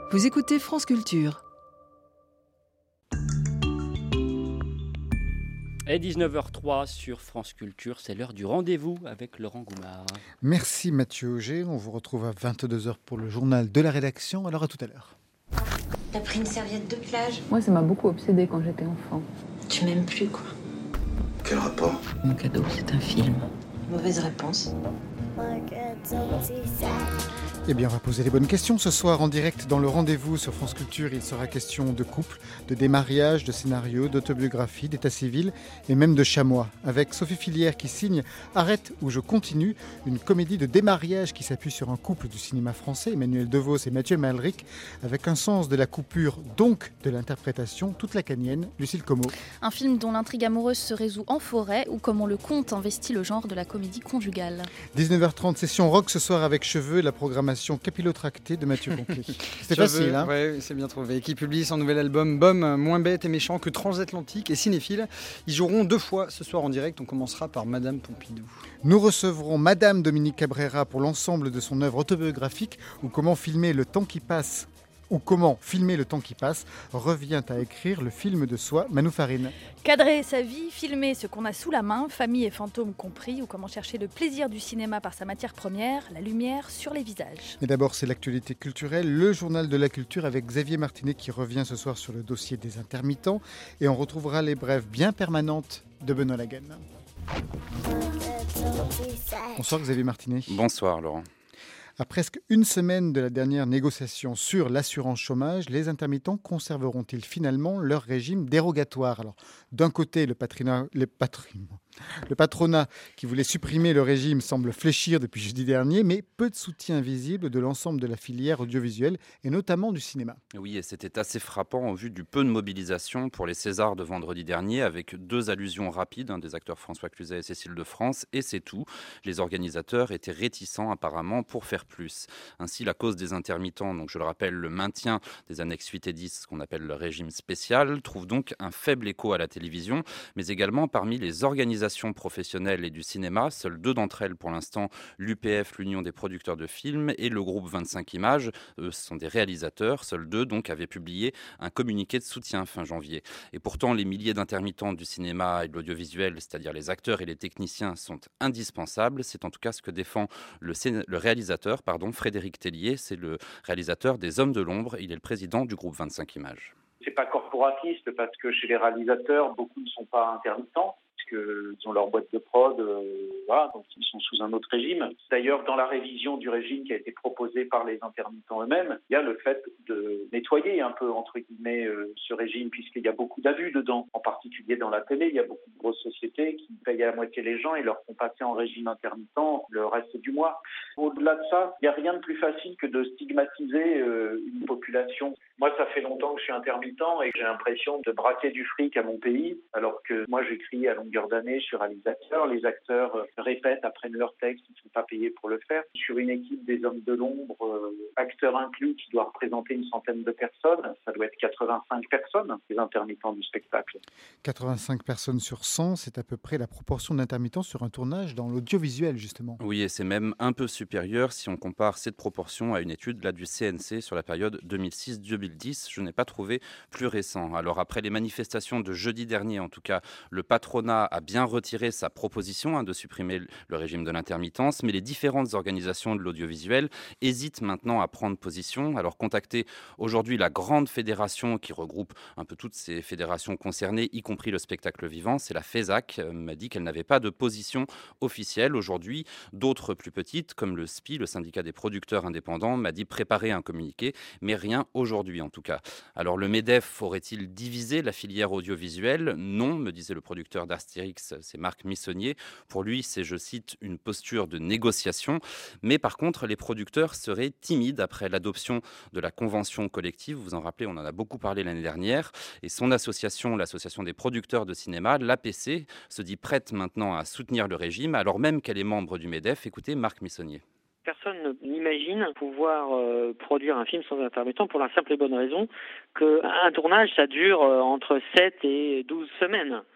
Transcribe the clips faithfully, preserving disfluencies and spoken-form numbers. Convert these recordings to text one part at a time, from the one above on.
Vous écoutez France Culture. Et dix-neuf heures trois sur France Culture, c'est l'heure du rendez-vous avec Laurent Goumard. Merci Mathieu Auger, on vous retrouve à vingt-deux heures pour le journal de la rédaction, alors à tout à l'heure. T'as pris une serviette de plage? Moi, ça m'a beaucoup obsédée quand j'étais enfant. Tu m'aimes plus, quoi. Quel rapport? Mon cadeau, c'est un film. Mauvaise réponse. Eh bien, on va poser les bonnes questions ce soir en direct dans le rendez-vous sur France Culture. Il sera question de couple, de démariage, de scénario, d'autobiographie, d'état civil et même de chamois. Avec Sophie Filière qui signe Arrête ou je continue, une comédie de démariage qui s'appuie sur un couple du cinéma français, Emmanuel Devos et Mathieu Malric, avec un sens de la coupure, donc de l'interprétation, toute lacanienne, Lucille Como. Un film dont l'intrigue amoureuse se résout en forêt ou comme on le compte investit le genre de la comédie conjugale. dix-neuf heures trente, session rock ce soir avec Cheveux, la programmation capillotractée de Mathieu Conquet. C'était facile, hein? Oui, c'est bien trouvé. Qui publie son nouvel album Bum, moins bête et méchant que transatlantique et cinéphile. Ils joueront deux fois ce soir en direct. On commencera par Madame Pompidou. Nous recevrons Madame Dominique Cabrera pour l'ensemble de son œuvre autobiographique ou comment filmer le temps qui passe. Ou comment filmer le temps qui passe revient à écrire le film de soi, Manou Farine. Cadrer sa vie, filmer ce qu'on a sous la main, famille et fantômes compris, ou comment chercher le plaisir du cinéma par sa matière première, la lumière sur les visages. Mais d'abord, c'est l'actualité culturelle, le journal de la culture avec Xavier Martinet qui revient ce soir sur le dossier des intermittents et on retrouvera les brèves bien permanentes de Benoît Lagarde. Bonsoir Xavier Martinet. Bonsoir Laurent. À presque une semaine de la dernière négociation sur l'assurance chômage, les intermittents conserveront-ils finalement leur régime dérogatoire? Alors, d'un côté, le, patrina, le, patrimoine, le patronat qui voulait supprimer le régime semble fléchir depuis jeudi dernier, mais peu de soutien visible de l'ensemble de la filière audiovisuelle et notamment du cinéma. Oui, et c'était assez frappant au vu du peu de mobilisation pour les Césars de vendredi dernier, avec deux allusions rapides hein, des acteurs François Cluzet et Cécile de France, et c'est tout. Les organisateurs étaient réticents apparemment pour faire plus. Ainsi, la cause des intermittents, donc je le rappelle, le maintien des annexes huit et dix, ce qu'on appelle le régime spécial, trouve donc un faible écho à la télévision, mais également parmi les organisations professionnelles et du cinéma. Seules deux d'entre elles pour l'instant, l'U P F, l'Union des producteurs de films, et le groupe vingt-cinq Images, eux ce sont des réalisateurs, seuls deux donc avaient publié un communiqué de soutien fin janvier. Et pourtant, les milliers d'intermittents du cinéma et de l'audiovisuel, c'est-à-dire les acteurs et les techniciens, sont indispensables. C'est en tout cas ce que défend le, scén- le réalisateur Pardon, Frédéric Tellier, c'est le réalisateur des Hommes de l'Ombre, il est le président du groupe vingt-cinq Images. C'est pas corporatiste parce que chez les réalisateurs, beaucoup ne sont pas intermittents, puisqu'ils ont leur boîte de prod, euh, voilà, donc ils sont sous un autre régime. D'ailleurs, dans la révision du régime qui a été proposée par les intermittents eux-mêmes, il y a le fait de nettoyer un peu, entre guillemets, euh, ce régime, puisqu'il y a beaucoup d'abus dedans, en particulier dans la télé. Il y a beaucoup de grosses sociétés qui payent à la moitié les gens et leur font passer en régime intermittent le reste du mois. Au-delà de ça, il n'y a rien de plus facile que de stigmatiser euh, une population. Moi, ça fait longtemps que je suis intermittent et que j'ai l'impression de braquer du fric à mon pays, alors que moi, j'écris à longueur d'année, je suis réalisateur. Les acteurs euh, répètent, apprennent leur texte, ils ne sont pas payés pour le faire. Sur une équipe des Hommes de l'Ombre, euh, acteurs inclus, qui doit représenter une centaine de personnes, ça doit être quatre-vingt-cinq personnes, les intermittents du spectacle. quatre-vingt-cinq personnes sur cent, c'est à peu près la proportion d'intermittents sur un tournage dans l'audiovisuel, justement. Oui, et c'est même un peu supérieur si on compare cette proportion à une étude là, du C N C sur la période deux mille six deux mille dix. Je n'ai pas trouvé plus récent. Alors après les manifestations de jeudi dernier, en tout cas, le patronat a bien retiré sa proposition hein, de supprimer le régime de l'intermittence, mais les différentes organisations de l'audiovisuel hésitent maintenant à prendre position. Alors contacter aujourd'hui la grande fédération qui regroupe un peu toutes ces fédérations concernées, y compris le spectacle vivant, c'est la FESAC, euh, m'a dit qu'elle n'avait pas de position officielle aujourd'hui. D'autres plus petites, comme le S P I, le syndicat des producteurs indépendants, m'a dit préparer un communiqué, mais rien aujourd'hui en tout cas. Alors le MEDEF aurait-il divisé la filière audiovisuelle? Non, me disait le producteur d'Astérix, c'est Marc Missonnier. Pour lui, c'est, je cite, une posture de négociation. Mais par contre, les producteurs seraient timides après l'adoption de la convention collective. Vous en rappelez, on en a beaucoup parlé l'année dernière. Et son association, l'association des producteurs de cinéma, l'A P C, se dit prête maintenant à soutenir le régime, alors même qu'elle est membre du MEDEF. Écoutez Marc Missonnier. Personne n'imagine pouvoir euh, produire un film sans intermittent pour la simple et bonne raison qu'un tournage, ça dure euh, entre sept et douze semaines.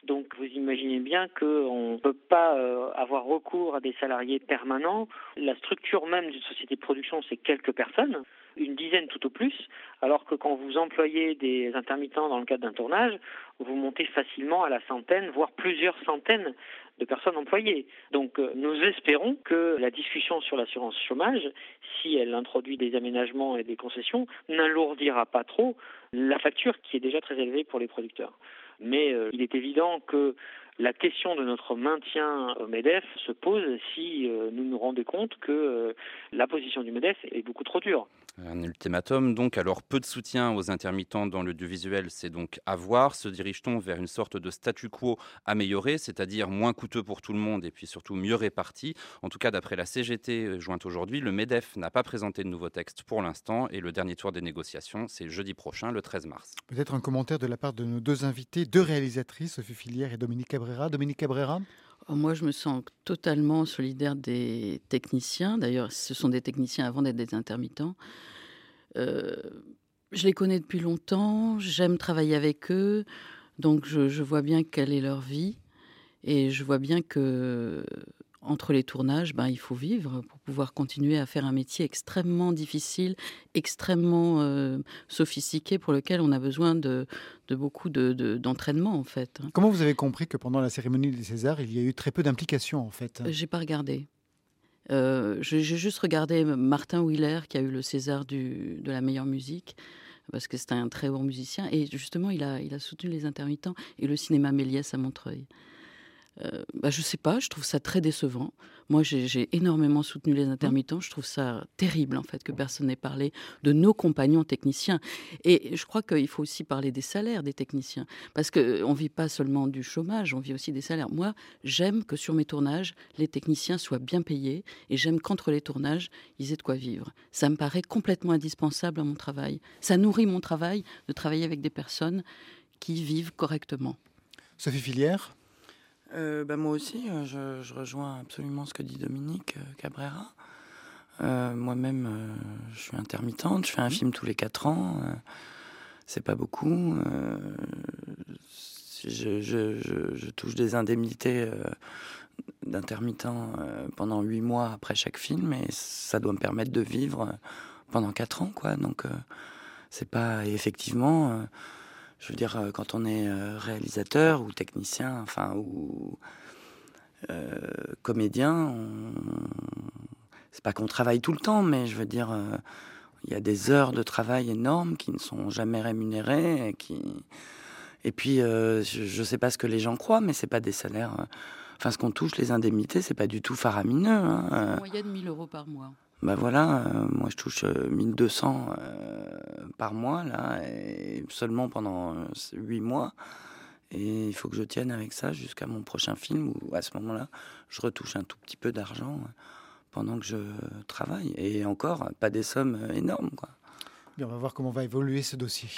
Donc vous imaginez bien qu'on ne peut pas euh, avoir recours à des salariés permanents. La structure même d'une société de production, c'est quelques personnes, une dizaine tout au plus, alors que quand vous employez des intermittents dans le cadre d'un tournage, vous montez facilement à la centaine, voire plusieurs centaines de personnes employées. Donc euh, nous espérons que la discussion sur l'assurance chômage, si elle introduit des aménagements et des concessions, n'alourdira pas trop la facture qui est déjà très élevée pour les producteurs. Mais euh, il est évident que la question de notre maintien au MEDEF se pose si euh, nous nous rendons compte que euh, la position du MEDEF est beaucoup trop dure. Un ultimatum, donc. Alors, peu de soutien aux intermittents dans l'audiovisuel, c'est donc à voir. Se dirige-t-on vers une sorte de statu quo amélioré, c'est-à-dire moins coûteux pour tout le monde et puis surtout mieux réparti? En tout cas, d'après la C G T jointe aujourd'hui, le MEDEF n'a pas présenté de nouveau texte pour l'instant et le dernier tour des négociations, c'est jeudi prochain, le treize mars. Peut-être un commentaire de la part de nos deux invités, deux réalisatrices, Sophie Fillière et Dominique Cabrera. Dominique Cabrera? Moi, je me sens totalement solidaire des techniciens. D'ailleurs, ce sont des techniciens avant d'être des intermittents. Euh, je les connais depuis longtemps, j'aime travailler avec eux, donc je, je vois bien quelle est leur vie. Et je vois bien que entre les tournages, ben, il faut vivre pour pouvoir continuer à faire un métier extrêmement difficile, extrêmement euh, sophistiqué, pour lequel on a besoin de, de beaucoup de, de, d'entraînement, en fait. Comment vous avez compris que pendant la cérémonie des Césars, il y a eu très peu d'implication, en fait? J'ai pas regardé. Euh, j'ai, j'ai juste regardé Martin Wheeler, qui a eu le César du, de la meilleure musique, parce que c'est un très bon musicien. Et justement, il a, il a soutenu les intermittents et le cinéma Méliès à Montreuil. Euh, bah, je sais pas, je trouve ça très décevant. Moi, j'ai, j'ai énormément soutenu les intermittents. Je trouve ça terrible, en fait, que personne n'ait parlé de nos compagnons techniciens. Et je crois qu'il faut aussi parler des salaires des techniciens. Parce qu'on ne vit pas seulement du chômage, on vit aussi des salaires. Moi, j'aime que sur mes tournages, les techniciens soient bien payés. Et j'aime qu'entre les tournages, ils aient de quoi vivre. Ça me paraît complètement indispensable à mon travail. Ça nourrit mon travail de travailler avec des personnes qui vivent correctement. Sophie Fillière? Euh, bah moi aussi, euh, je, je rejoins absolument ce que dit Dominique euh, Cabrera. Euh, moi-même, euh, je suis intermittente, je fais un film tous les quatre ans. Euh, c'est pas beaucoup. Euh, je, je, je, je touche des indemnités euh, d'intermittent euh, pendant huit mois après chaque film, et ça doit me permettre de vivre pendant quatre ans, quoi. Donc, euh, c'est pas... Et effectivement... Euh, Je veux dire, quand on est réalisateur ou technicien, enfin, ou euh, comédien, on... c'est pas qu'on travaille tout le temps, mais je veux dire, euh, il y a des heures de travail énormes qui ne sont jamais rémunérées. Et, qui... et puis, euh, je ne sais pas ce que les gens croient, mais c'est pas des salaires... Euh... Enfin, ce qu'on touche, les indemnités, c'est pas du tout faramineux. Hein. En moyenne, mille euros par mois. Ben voilà, euh, moi je touche euh, mille deux cents euh, par mois, là, et seulement pendant euh, huit mois. Et il faut que je tienne avec ça jusqu'à mon prochain film, où à ce moment-là, je retouche un tout petit peu d'argent euh, pendant que je travaille. Et encore, pas des sommes euh, énormes, quoi. Bien, on va voir comment va évoluer ce dossier.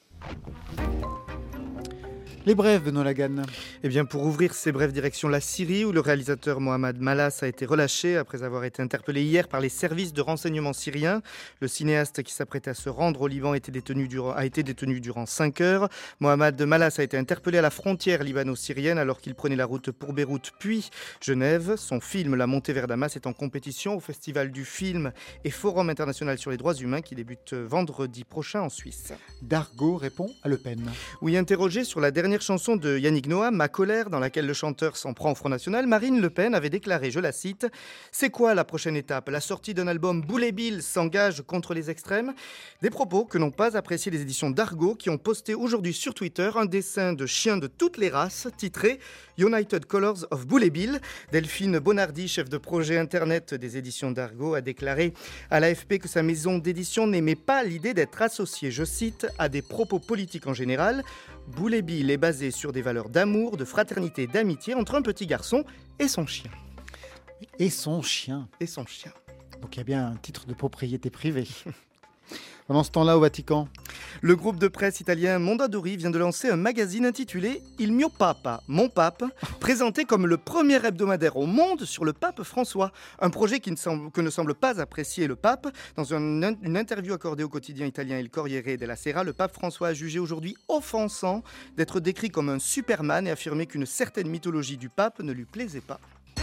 Les brèves, Benoît Lagan. Eh bien, pour ouvrir ces brèves direction la Syrie, où le réalisateur Mohamed Malas a été relâché après avoir été interpellé hier par les services de renseignement syriens. Le cinéaste qui s'apprêtait à se rendre au Liban était détenu durant, a été détenu durant cinq heures. Mohamed Malas a été interpellé à la frontière libano-syrienne alors qu'il prenait la route pour Beyrouth puis Genève. Son film La Montée vers Damas est en compétition au Festival du film et Forum international sur les droits humains qui débute vendredi prochain en Suisse. Dargaud répond à Le Pen. Oui, interrogé sur la dernière chanson de Yannick Noah, Ma colère, dans laquelle le chanteur s'en prend au Front National, Marine Le Pen avait déclaré, je la cite, « C'est quoi la prochaine étape ? La sortie d'un album Boulet Bill s'engage contre les extrêmes ?» Des propos que n'ont pas apprécié les éditions d'Argo qui ont posté aujourd'hui sur Twitter un dessin de chiens de toutes les races titré « United Colors of Boulet Bill ». Delphine Bonardi, chef de projet internet des éditions d'Argo, a déclaré à l'A F P que sa maison d'édition n'aimait pas l'idée d'être associée, je cite, à des propos politiques en général. Boulet Bill est basé sur des valeurs d'amour, de fraternité, d'amitié entre un petit garçon et son chien. Et son chien. Et son chien. Donc il y a bien un titre de propriété privée. Pendant ce temps-là, au Vatican, le groupe de presse italien Mondadori vient de lancer un magazine intitulé Il mio papa, mon pape, présenté comme le premier hebdomadaire au monde sur le pape François. Un projet qui ne semble, que ne semble pas apprécier le pape. Dans une, une interview accordée au quotidien italien Il Corriere della Sera, le pape François a jugé aujourd'hui offensant d'être décrit comme un Superman et affirmé qu'une certaine mythologie du pape ne lui plaisait pas.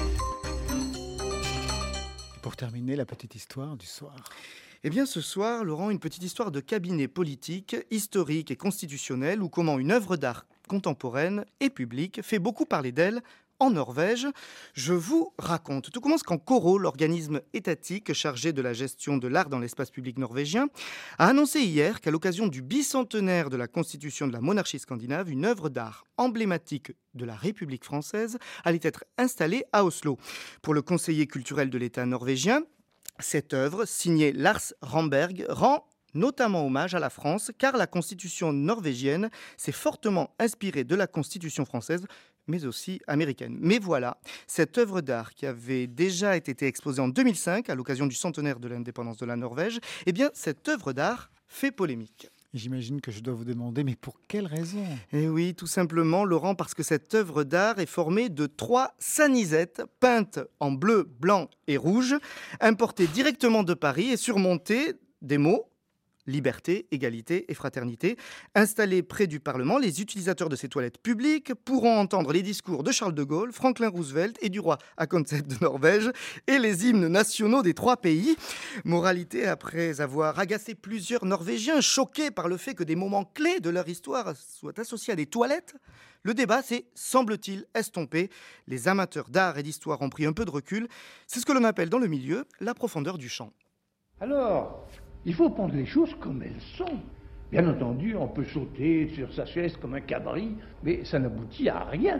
Et pour terminer, la petite histoire du soir. Eh bien ce soir, Laurent, une petite histoire de cabinet politique, historique et constitutionnel où comment une œuvre d'art contemporaine et publique fait beaucoup parler d'elle en Norvège. Je vous raconte. Tout commence quand Koro, l'organisme étatique chargé de la gestion de l'art dans l'espace public norvégien, a annoncé hier qu'à l'occasion du bicentenaire de la constitution de la monarchie scandinave, une œuvre d'art emblématique de la République française allait être installée à Oslo. Pour le conseiller culturel de l'État norvégien, cette œuvre, signée Lars Ramberg, rend notamment hommage à la France, car la constitution norvégienne s'est fortement inspirée de la constitution française, mais aussi américaine. Mais voilà, cette œuvre d'art qui avait déjà été exposée en deux mille cinq, à l'occasion du centenaire de l'indépendance de la Norvège, eh bien, cette œuvre d'art fait polémique. J'imagine que je dois vous demander, mais pour quelle raison ? Eh oui, tout simplement, Laurent, parce que cette œuvre d'art est formée de trois sanisettes peintes en bleu, blanc et rouge, importées directement de Paris et surmontées des mots liberté, égalité et fraternité. Installés près du Parlement, les utilisateurs de ces toilettes publiques pourront entendre les discours de Charles de Gaulle, Franklin Roosevelt et du roi Haakon Sept de Norvège et les hymnes nationaux des trois pays. Moralité, après avoir agacé plusieurs Norvégiens choqués par le fait que des moments clés de leur histoire soient associés à des toilettes, le débat s'est, semble-t-il, estompé. Les amateurs d'art et d'histoire ont pris un peu de recul. C'est ce que l'on appelle dans le milieu la profondeur du champ. Alors, il faut prendre les choses comme elles sont. Bien entendu, on peut sauter sur sa chaise comme un cabri, mais ça n'aboutit à rien.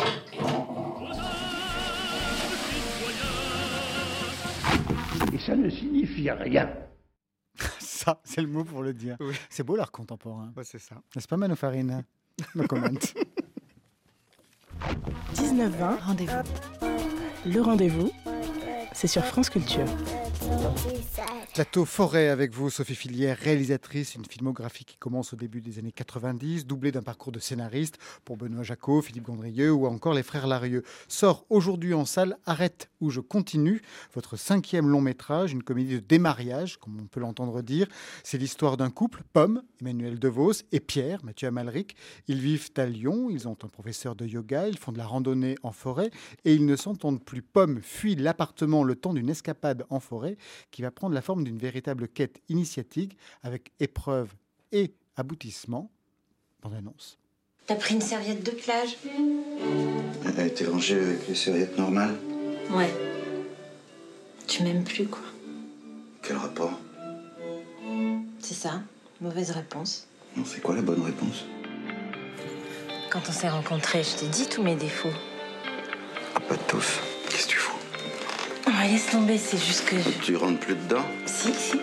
Et ça ne signifie rien. Ça, c'est le mot pour le dire. Oui. C'est beau l'art contemporain. Ouais, c'est ça. N'est-ce pas, Mano Farina ? No comment. dix-neuf vingt, rendez-vous. Le rendez-vous, c'est sur France Culture. Plateau Forêt avec vous, Sophie Filière, réalisatrice, une filmographie qui commence au début des années quatre-vingt-dix, doublée d'un parcours de scénariste pour Benoît Jacot, Philippe Gondrieux ou encore les frères Larieux. Sort aujourd'hui en salle Arrête ou je continue, votre cinquième long métrage, une comédie de démariage, comme on peut l'entendre dire. C'est l'histoire d'un couple, Pomme, Emmanuel DeVos, et Pierre, Mathieu Amalric. Ils vivent à Lyon, ils ont un professeur de yoga, ils font de la randonnée en forêt et ils ne s'entendent plus. Pomme fuit l'appartement le temps d'une escapade en forêt qui va prendre la forme d'une véritable quête initiatique avec épreuve et aboutissement. Bande annonce. T'as pris une serviette de plage? Elle a été rangée avec les serviettes normales. Ouais. Tu m'aimes plus, quoi. Quel rapport? C'est ça, mauvaise réponse. Non, c'est quoi la bonne réponse? Quand on s'est rencontrés, je t'ai dit tous mes défauts. Ah, pas tous. Qu'est-ce que tu fous? Oh, laisse tomber, c'est juste que... Je... Tu rentres plus dedans? Si, si.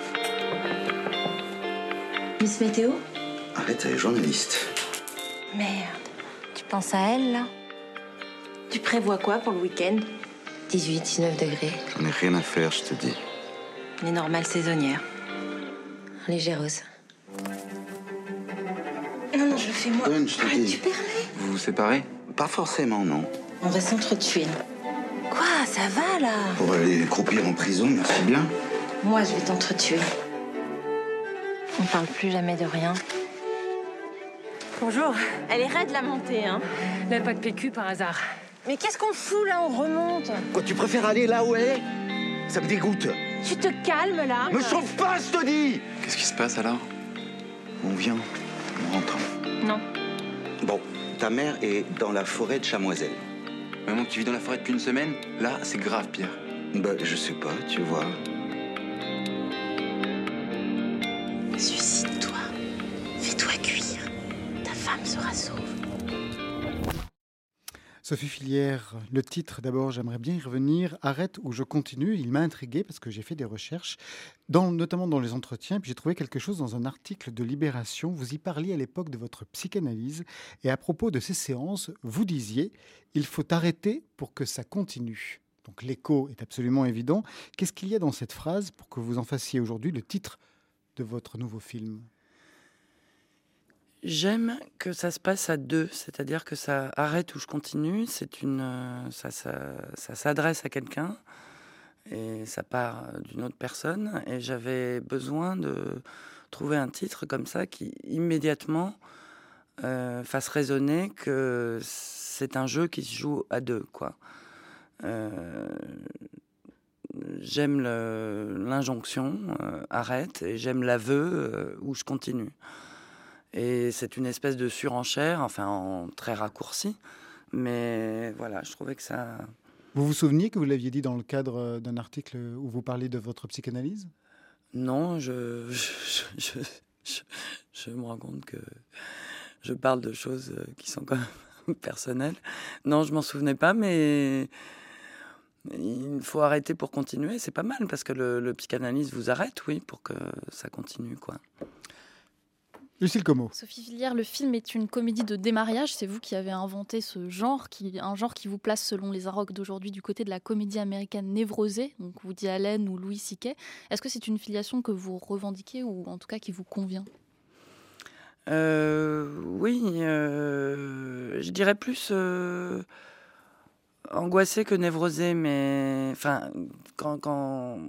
Miss Météo? Arrête, elle est journaliste. Merde. Tu penses à elle, là? Tu prévois quoi pour le week-end? dix-huit, dix-neuf degrés. J'en ai rien à faire, je te dis. Les normales saisonnières. Légéreuse. Non, non, je le fais moi. Donne, je te ah, dis. Tu permets? Vous vous séparez? Pas forcément, non. On va s'entretuer. Quoi? Ça va, là? Pour aller croupir en prison, merci bien. Moi, je vais t'entretuer. On parle plus jamais de rien. Bonjour. Elle est raide, la montée, hein? Là, pas de P Q par hasard. Mais qu'est-ce qu'on fout, là? On remonte. Quoi, tu préfères aller là où elle est? Ça me dégoûte. Tu te calmes, là? Me chauffe pas, je te dis! Qu'est-ce qui se passe, alors? On vient. On rentre. Non. Bon, ta mère est dans la forêt de Chamoiselle. Maman qui vit dans la forêt depuis une semaine? Là, c'est grave, Pierre. Bah, je sais pas, tu vois. Suicide-toi. Fais-toi cuire. Ta femme sera sauve. Sophie Filière, le titre d'abord, j'aimerais bien y revenir. Arrête ou je continue. Il m'a intrigué parce que j'ai fait des recherches, dans, notamment dans les entretiens. Puis j'ai trouvé quelque chose dans un article de Libération. Vous y parliez à l'époque de votre psychanalyse. Et à propos de ces séances, vous disiez « il faut arrêter pour que ça continue ». Donc l'écho est absolument évident. Qu'est-ce qu'il y a dans cette phrase pour que vous en fassiez aujourd'hui le titre de votre nouveau film? J'aime que ça se passe à deux, c'est-à-dire que ça arrête ou je continue. C'est une, euh, ça, ça, ça s'adresse à quelqu'un et ça part d'une autre personne. Et j'avais besoin de trouver un titre comme ça qui immédiatement euh, fasse résonner que c'est un jeu qui se joue à deux, quoi. Euh, j'aime le, l'injonction, euh, arrête, et j'aime l'aveu euh, où je continue. Et c'est une espèce de surenchère, enfin en très raccourci, mais voilà, je trouvais que ça... Vous vous souveniez que vous l'aviez dit dans le cadre d'un article où vous parliez de votre psychanalyse? Non, je, je, je, je, je me rends compte que je parle de choses qui sont quand même personnelles. Non, je m'en souvenais pas, mais il faut arrêter pour continuer, c'est pas mal, parce que le, le psychanalyse vous arrête, oui, pour que ça continue, quoi. Lucille Como. Sophie Fillière, le film est une comédie de démariage. C'est vous qui avez inventé ce genre, qui, un genre qui vous place, selon les inrocks d'aujourd'hui, du côté de la comédie américaine névrosée, donc Woody Allen ou Louis C K. Est-ce que c'est une filiation que vous revendiquez ou en tout cas qui vous convient? euh, Oui, euh, je dirais plus euh, angoissé que névrosé, mais enfin, quand... quand...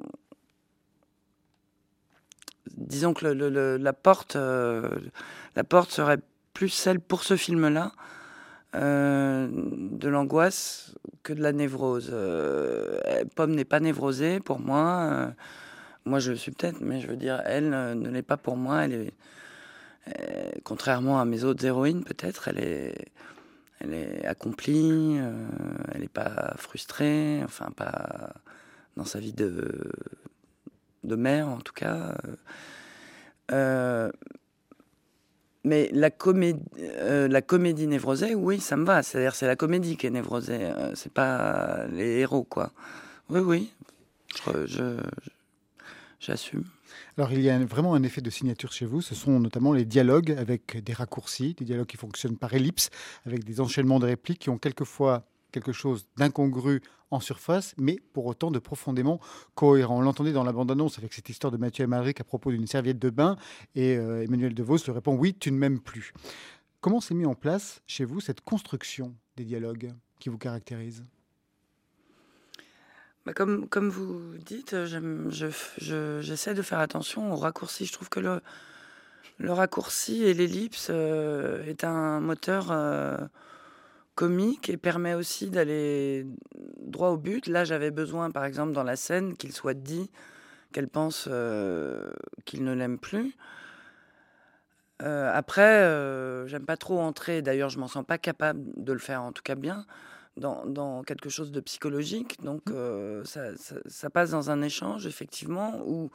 Disons que le, le, le, la, porte, euh, la porte serait plus celle pour ce film-là euh, de l'angoisse que de la névrose. Euh, Pomme n'est pas névrosée pour moi. Euh, moi, je le suis peut-être, mais je veux dire, elle euh, ne l'est pas pour moi. Elle est, euh, contrairement à mes autres héroïnes, peut-être, elle est, elle est accomplie. Euh, elle n'est pas frustrée. Enfin, pas dans sa vie de... de mère en tout cas. Euh, mais la comédie, euh, la comédie névrosée, oui, ça me va. C'est-à-dire c'est la comédie qui est névrosée, euh, c'est pas les héros, quoi. Oui, oui, je, je, je, j'assume. Alors il y a vraiment un effet de signature chez vous, ce sont notamment les dialogues avec des raccourcis, des dialogues qui fonctionnent par ellipse, avec des enchaînements de répliques qui ont quelquefois quelque chose d'incongru en surface, mais pour autant de profondément cohérent. On l'entendait dans la bande-annonce avec cette histoire de Mathieu Amalric à propos d'une serviette de bain, et euh, Emmanuel DeVos lui répond « Oui, tu ne m'aimes plus ». Comment s'est mis en place chez vous cette construction des dialogues qui vous caractérise? Bah comme, comme vous dites, j'aime, je, je, j'essaie de faire attention aux raccourcis. Je trouve que le, le raccourci et l'ellipse euh, est un moteur... Euh, comique et permet aussi d'aller droit au but. Là, j'avais besoin, par exemple, dans la scène, qu'il soit dit qu'elle pense euh, qu'il ne l'aime plus. Euh, après, euh, j'aime pas trop entrer, d'ailleurs, je m'en sens pas capable de le faire, en tout cas bien, dans, dans quelque chose de psychologique. Donc, euh, ça, ça, ça passe dans un échange, effectivement, où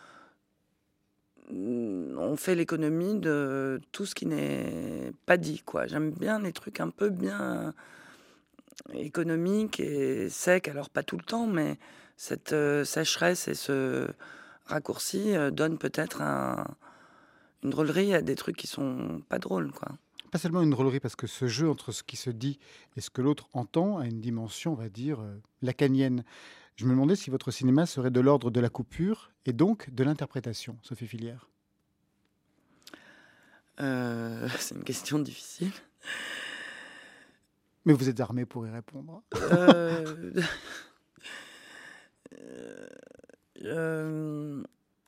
on fait l'économie de tout ce qui n'est pas dit, quoi. J'aime bien les trucs un peu bien économiques et secs, alors pas tout le temps, mais cette euh, sécheresse et ce raccourci euh, donnent peut-être un, une drôlerie à des trucs qui sont pas drôles, quoi. Pas seulement une drôlerie, parce que ce jeu entre ce qui se dit et ce que l'autre entend a une dimension, on va dire, euh, lacanienne. Je me demandais si votre cinéma serait de l'ordre de la coupure et donc de l'interprétation, Sophie Fillière. Euh, c'est une question difficile. Mais vous êtes armé pour y répondre. Euh... euh... euh...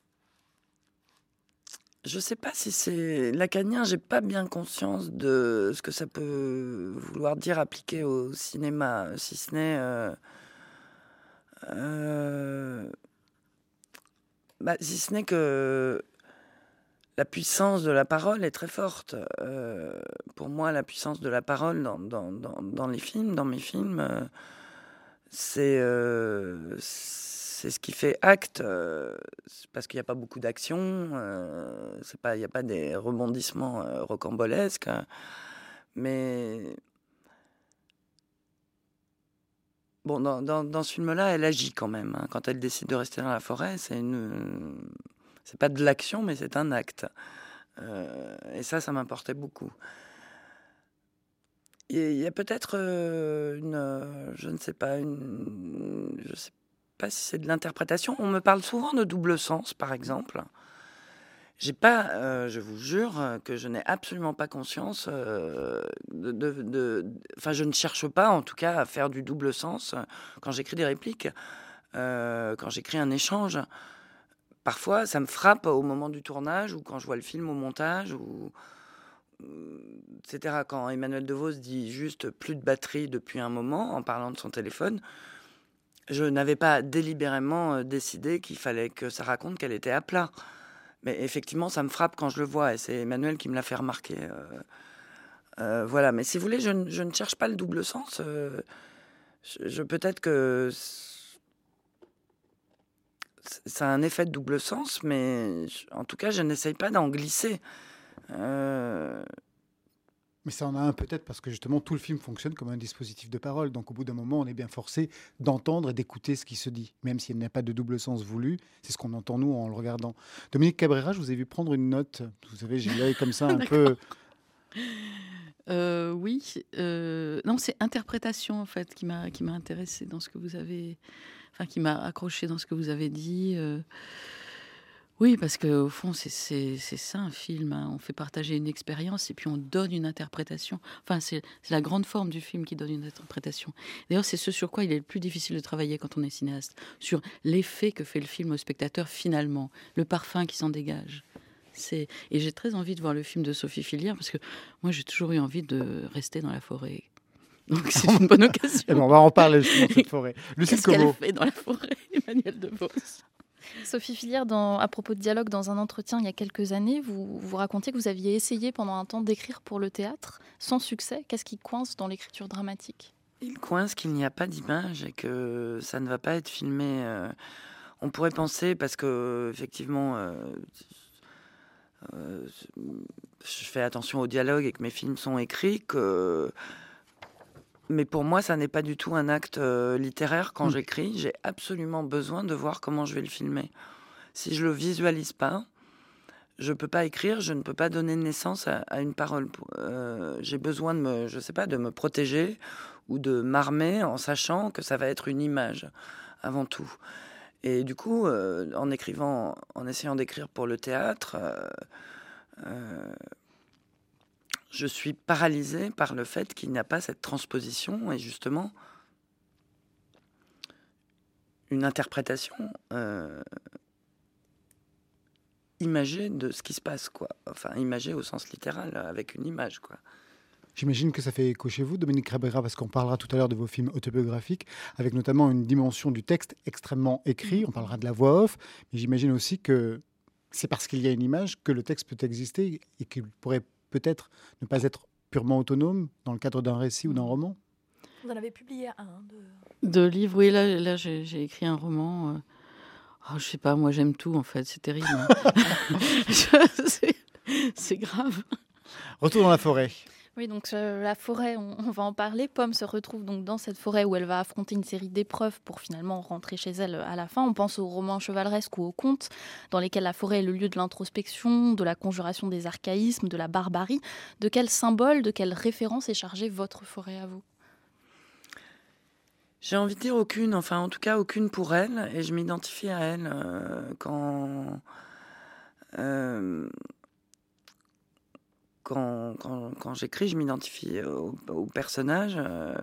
Je sais pas si c'est lacanien, j'ai pas bien conscience de ce que ça peut vouloir dire appliqué au cinéma, si ce n'est... Euh... Euh... Bah, si ce n'est que la puissance de la parole est très forte. Euh, pour moi, la puissance de la parole dans, dans, dans, dans les films, dans mes films, euh, c'est, euh, c'est ce qui fait acte, euh, parce qu'il n'y a pas beaucoup d'action, euh, c'est pas, il n'y a pas des rebondissements euh, rocambolesques, mais... Bon, dans, dans, dans ce film-là, elle agit quand même. Hein. Quand elle décide de rester dans la forêt, c'est une, c'est pas de l'action, mais c'est un acte. Euh, et ça, ça m'importait beaucoup. Il y a peut-être euh, une, je ne sais pas, une, je sais pas si c'est de l'interprétation. On me parle souvent de double sens, par exemple. J'ai pas, euh, je vous jure, euh, que je n'ai absolument pas conscience euh, de, de, de- Enfin, je ne cherche pas, en tout cas, à faire du double sens euh, quand j'écris des répliques, euh, quand j'écris un échange. Parfois, ça me frappe au moment du tournage ou quand je vois le film au montage, ou, ou- et cetera. Quand Emmanuel DeVos dit juste plus de batterie depuis un moment en parlant de son téléphone, je n'avais pas délibérément euh, décidé qu'il fallait que ça raconte qu'elle était à plat. Mais effectivement, ça me frappe quand je le vois, et c'est Emmanuel qui me l'a fait remarquer. euh, euh, voilà, mais si vous voulez, je, ne- je ne cherche pas le double sens. euh, je, je- peut-être que c- ça a un effet de double sens, mais je- en tout cas, je n'essaye pas d'en glisser. Euh, Mais ça en a un peut-être parce que justement tout le film fonctionne comme un dispositif de parole. Donc au bout d'un moment, on est bien forcé d'entendre et d'écouter ce qui se dit, même s'il n'y a pas de double sens voulu. C'est ce qu'on entend nous en le regardant. Dominique Cabrera, je vous ai vu prendre une note. Vous savez, j'ai l'œil comme ça un peu. Euh, oui, euh, non, c'est interprétation en fait qui m'a qui m'a intéressée dans ce que vous avez, enfin qui m'a accroché dans ce que vous avez dit. euh. Oui, parce que au fond, c'est c'est c'est ça un film, hein. On fait partager une expérience et puis on donne une interprétation. Enfin, c'est c'est la grande forme du film qui donne une interprétation. D'ailleurs, c'est ce sur quoi il est le plus difficile de travailler quand on est cinéaste, sur l'effet que fait le film au spectateur finalement, le parfum qui s'en dégage. C'est et j'ai très envie de voir le film de Sophie Filière parce que moi j'ai toujours eu envie de rester dans la forêt. Donc c'est une bonne occasion. Eh ben, on va en parler justement de cette forêt. Lucille Qu'est-ce qu'elle Como. fait dans la forêt, Emmanuel DeVos? Sophie Filière, dans, à propos de dialogue, dans un entretien il y a quelques années, vous, vous racontiez que vous aviez essayé pendant un temps d'écrire pour le théâtre, sans succès. Qu'est-ce qui coince dans l'écriture dramatique? il coince qu'il n'y a pas d'image et que ça ne va pas être filmé. euh, on pourrait penser, parce que effectivement, euh, euh, je fais attention au dialogue et que mes films sont écrits, que mais pour moi, ça n'est pas du tout un acte euh, littéraire. Quand Mm. j'écris, j'ai absolument besoin de voir comment je vais le filmer. Si je le visualise pas, je peux pas écrire, je ne peux pas donner naissance à, à une parole. Euh, j'ai besoin de me, je sais pas, de me protéger ou de m'armer en sachant que ça va être une image avant tout. Et du coup, euh, en écrivant, en essayant d'écrire pour le théâtre, euh, euh, je suis paralysée par le fait qu'il n'y a pas cette transposition et justement une interprétation euh, imagée de ce qui se passe, quoi. Enfin, imagée au sens littéral, avec une image, quoi. J'imagine que ça fait écho chez vous, Dominique Cabrera, parce qu'on parlera tout à l'heure de vos films autobiographiques, avec notamment une dimension du texte extrêmement écrit. On parlera de la voix off, mais j'imagine aussi que c'est parce qu'il y a une image que le texte peut exister et qu'il pourrait peut-être ne pas être purement autonome dans le cadre d'un récit ou d'un roman. Vous en avez publié un de... De livres, oui, là, là j'ai, j'ai écrit un roman. euh, Oh, je sais pas, moi j'aime tout en fait, c'est terrible. hein. Je- c'est, c'est grave. Retour dans la forêt. Oui, donc euh, la forêt, on, on va en parler. Pomme se retrouve donc dans cette forêt où elle va affronter une série d'épreuves pour finalement rentrer chez elle à la fin. On pense aux romans chevaleresques ou aux contes, dans lesquels la forêt est le lieu de l'introspection, de la conjuration des archaïsmes, de la barbarie. De quel symbole, de quelle référence est chargée votre forêt à vous? J'ai envie de dire aucune, enfin en tout cas aucune pour elle, et je m'identifie à elle euh, quand, euh, quand, quand, quand j'écris, je m'identifie au, au personnage. euh,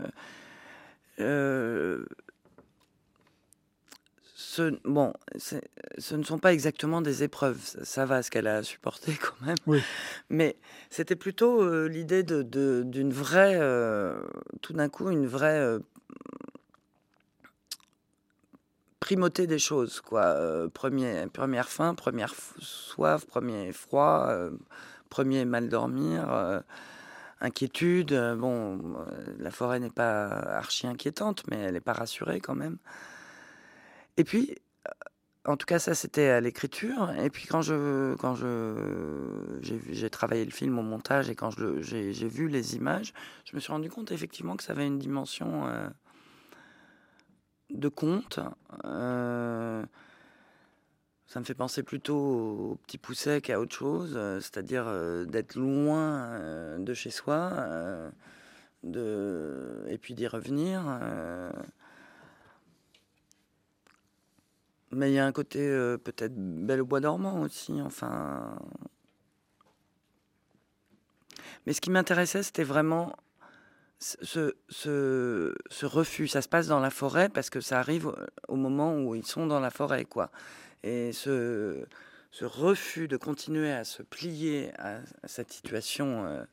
euh, ce, bon, c'est- ce ne sont pas exactement des épreuves, ça, ça va, ce qu'elle a supporté quand même. Oui. Mais c'était plutôt euh, l'idée de, de- d'une vraie, euh, tout d'un coup, une vraie euh, primauté des choses, quoi. Euh, premier, première faim, première f- soif, premier froid, euh, premier mal dormir, euh, inquiétude. euh, Bon, euh, la forêt n'est pas archi inquiétante, mais elle n'est pas rassurée quand même. Et puis, en tout cas, ça c'était à l'écriture. Et puis quand je, quand je, j'ai, vu- j'ai travaillé le film au montage et quand je, le- j'ai, j'ai vu les images, je me suis rendu compte effectivement que ça avait une dimension euh, de conte. Euh, ça me fait penser plutôt au petit pousset qu'à autre chose, euh, c'est-à-dire euh, d'être loin euh, de chez soi, euh, de, et puis d'y revenir. euh, Mais il y a un côté euh, peut-être Belle au bois dormant aussi, enfin. Mais ce qui m'intéressait, c'était vraiment ce, ce, ce refus. Ça se passe dans la forêt parce que ça arrive au, au moment où ils sont dans la forêt, quoi. Et ce, ce refus de continuer à se plier à, à cette situation euh,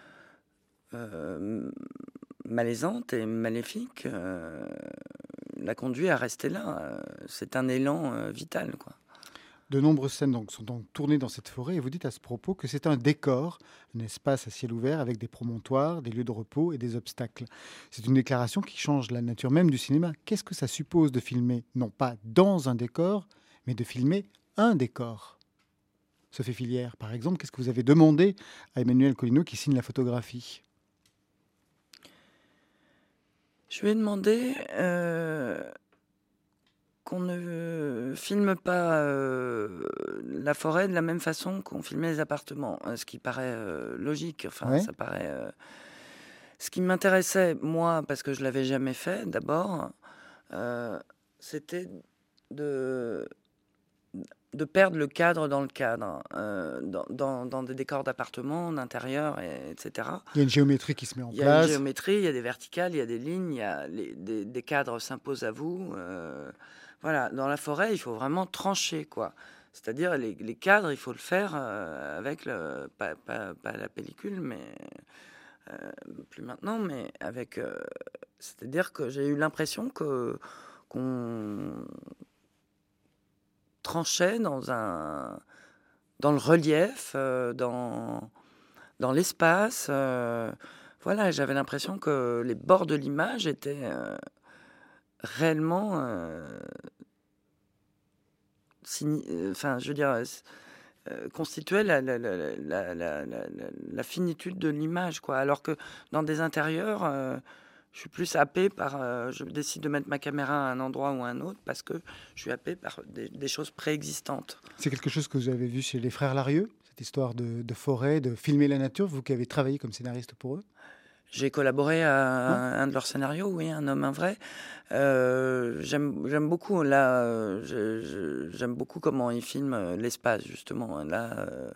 euh, malaisante et maléfique euh, l'a conduit à rester là. C'est un élan euh, vital, quoi. De nombreuses scènes donc, sont donc tournées dans cette forêt et vous dites à ce propos que c'est un décor, un espace à ciel ouvert avec des promontoires, des lieux de repos et des obstacles. C'est une déclaration qui change la nature même du cinéma. Qu'est-ce que ça suppose de filmer, non pas dans un décor, mais de filmer un décor? Sophie Fillière, par exemple, qu'est-ce que vous avez demandé à Emmanuel Collineau qui signe la photographie? Je lui ai demandé euh, qu'on ne filme pas euh, la forêt de la même façon qu'on filmait les appartements, ce qui paraît euh, logique. Enfin, Ouais. ça paraît. euh, Ce qui m'intéressait, moi, parce que je l'avais jamais fait, d'abord, euh, c'était de de perdre le cadre dans le cadre, euh, dans, dans, dans des décors d'appartements, d'intérieur, et, etc. Il y a une géométrie qui se met en Il y a place. une géométrie, il y a des verticales, il y a des lignes, il y a les, des, des cadres s'imposent à vous. euh, voilà, dans la forêt, il faut vraiment trancher, quoi. C'est-à-dire les, les cadres, il faut le faire euh, avec le, pas, pas, pas la pellicule, mais euh, plus maintenant, mais avec. euh, c'est-à-dire que j'ai eu l'impression que qu'on tranchait dans un dans le relief, euh, dans dans l'espace. euh, voilà, j'avais l'impression que les bords de l'image étaient euh, réellement, euh, signi- euh, enfin, je veux dire, euh, euh, constituaient la, la, la, la, la, la, la- la finitude de l'image, quoi. Alors que dans des intérieurs, euh, je suis plus happé par. euh, je décide de mettre ma caméra à un endroit ou à un autre parce que je suis happé par des, des choses préexistantes. C'est quelque chose que vous avez vu chez les frères Larieux, cette histoire de, de forêt, de filmer la nature, vous qui avez travaillé comme scénariste pour eux? J'ai collaboré à un, un de leurs scénarios, oui, Un homme, un vrai. Euh, j'aime, j'aime beaucoup, là, euh, je- je- j'aime beaucoup comment ils filment euh, l'espace, justement. Là, euh,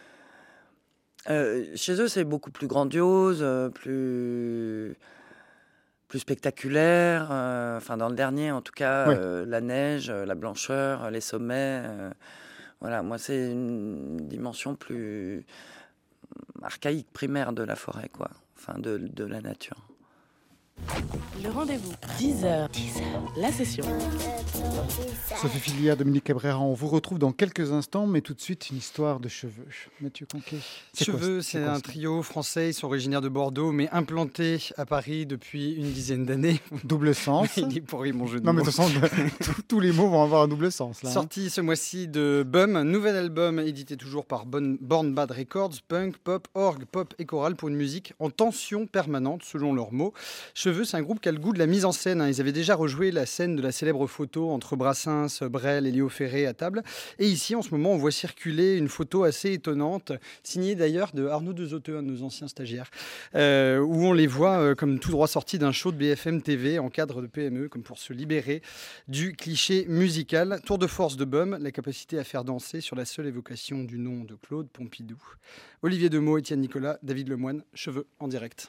euh, chez eux, c'est beaucoup plus grandiose, euh, plus, plus spectaculaire. euh, Enfin, dans le dernier, en tout cas, Ouais. euh, la neige, euh, la blancheur, euh, les sommets. euh, voilà, moi, c'est une dimension plus archaïque, primaire de la forêt, quoi. Enfin, de, de la nature. Le rendez-vous, dix heures. dix heures, la session. Sophie Fillière, Dominique Cabrera, on vous retrouve dans quelques instants, mais tout de suite une histoire de cheveux. Mathieu Conquet. c'est quoi Cheveux, ce- c'est quoi un ce- trio français, ils sont originaires de Bordeaux, mais implantés à Paris depuis une dizaine d'années. Double sens. Il est pourri mon jeu de Non, mais mots. de toute façon, tous- tous les mots vont avoir un double sens. Là, hein. Sorti ce mois-ci de Bum, nouvel album édité toujours par Bon- Born Bad Records, punk, pop, orgue, pop et chorale pour une musique en tension permanente selon leurs mots. Cheveux, c'est un groupe qui a le goût de la mise en scène, hein. Ils avaient déjà rejoué la scène de la célèbre photo entre Brassens, Brel et Léo Ferré à table. Et ici, en ce moment, on voit circuler une photo assez étonnante, signée d'ailleurs de Arnaud Dezoteux, un de nos anciens stagiaires, euh, où on les voit euh, comme tout droit sortis d'un show de B F M T V en cadre de P M E, comme pour se libérer du cliché musical. Tour de force de Bum, la capacité à faire danser sur la seule évocation du nom de Claude Pompidou. Olivier Demeaux, Étienne Nicolas, David Lemoine, Cheveux en direct.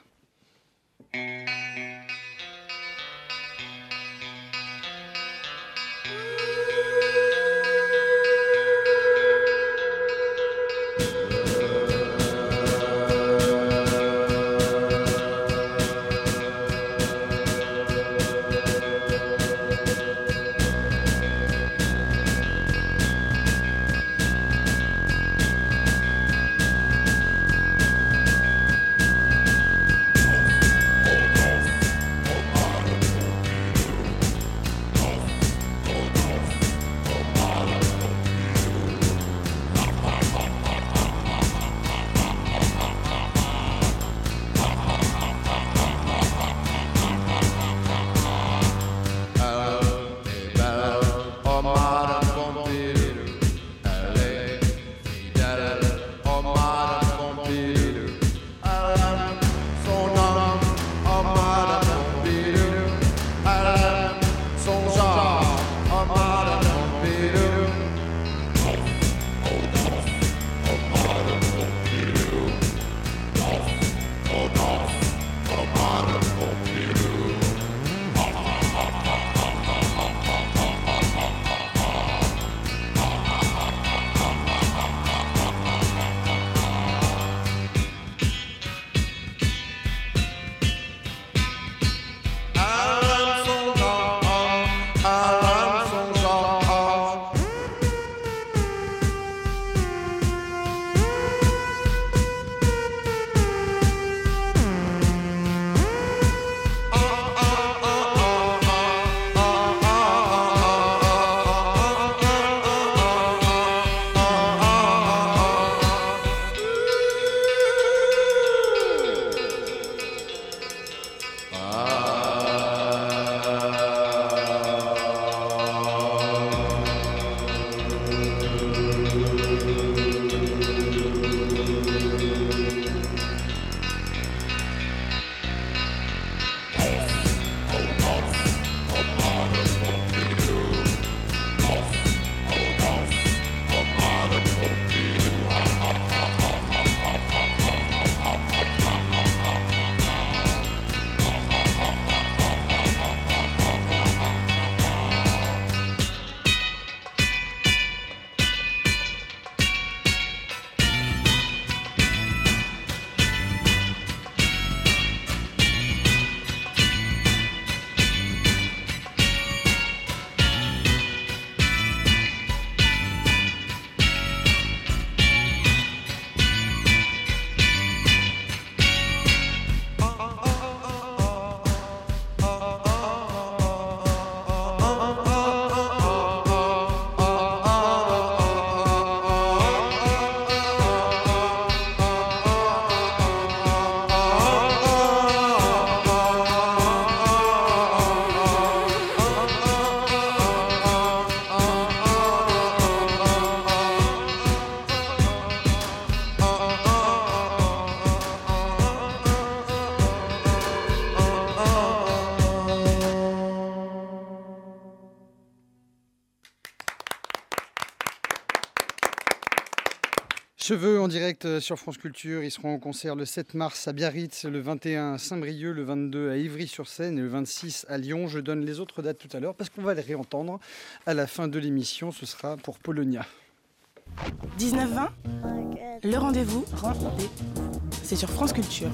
Cheveux en direct sur France Culture. Ils seront en concert le sept mars à Biarritz, le vingt et un à Saint-Brieuc, le vingt-deux à Ivry-sur-Seine et le vingt-six à Lyon. Je donne les autres dates tout à l'heure parce qu'on va les réentendre à la fin de l'émission. Ce sera pour Polonia. dix-neuf vingt, le rendez-vous, c'est sur France Culture.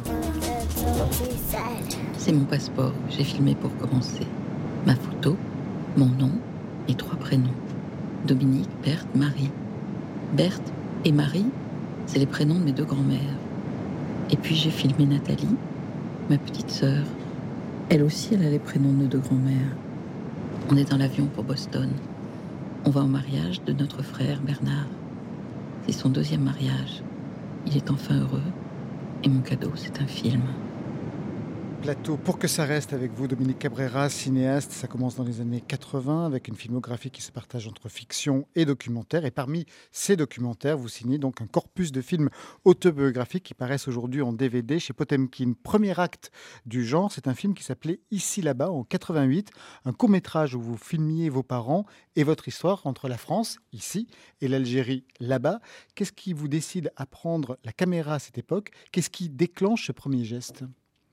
C'est mon passeport, j'ai filmé pour commencer. Ma photo, mon nom et trois prénoms. Dominique, Berthe, Marie. Berthe et Marie, c'est les prénoms de mes deux grands-mères. Et puis j'ai filmé Nathalie, ma petite sœur. Elle aussi, elle a les prénoms de nos deux grands-mères. On est dans l'avion pour Boston. On va au mariage de notre frère Bernard. C'est son deuxième mariage. Il est enfin heureux. Et mon cadeau, c'est un film. Plateau Pour que ça reste avec vous, Dominique Cabrera, cinéaste. Ça commence dans les années quatre-vingts avec une filmographie qui se partage entre fiction et documentaire. Et parmi ces documentaires, vous signez donc un corpus de films autobiographiques qui paraissent aujourd'hui en D V D chez Potemkin. Premier acte du genre, c'est un film qui s'appelait Ici là-bas en quatre-vingt-huit, un court-métrage où vous filmiez vos parents et votre histoire entre la France, ici, et l'Algérie, là-bas. Qu'est-ce qui vous décide à prendre la caméra à cette époque? Qu'est-ce qui déclenche ce premier geste?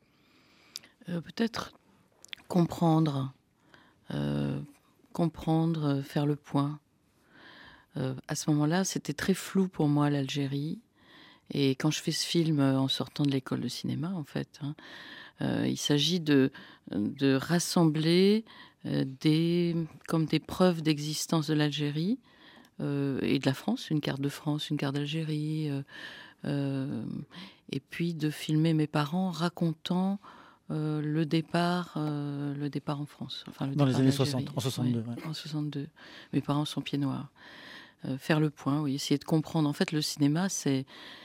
Euh, peut-être comprendre, euh, comprendre, euh, faire le point. Euh, à ce moment-là, c'était très flou pour moi, l'Algérie. Et quand je fais ce film euh, en sortant de l'école de cinéma, en fait, hein, euh, il s'agit de, de rassembler euh, des, comme des preuves d'existence de l'Algérie euh, et de la France, une carte de France, une carte d'Algérie, euh, euh, et puis de filmer mes parents racontant Euh, le départ, euh, le départ en France. Enfin, le Dans les années d'Algérie. soixante, en soixante-deux. Ouais, Ouais. en soixante-deux. Mes parents sont pieds noirs. Euh, faire le point, oui, essayer de comprendre. En fait, le cinéma, c'est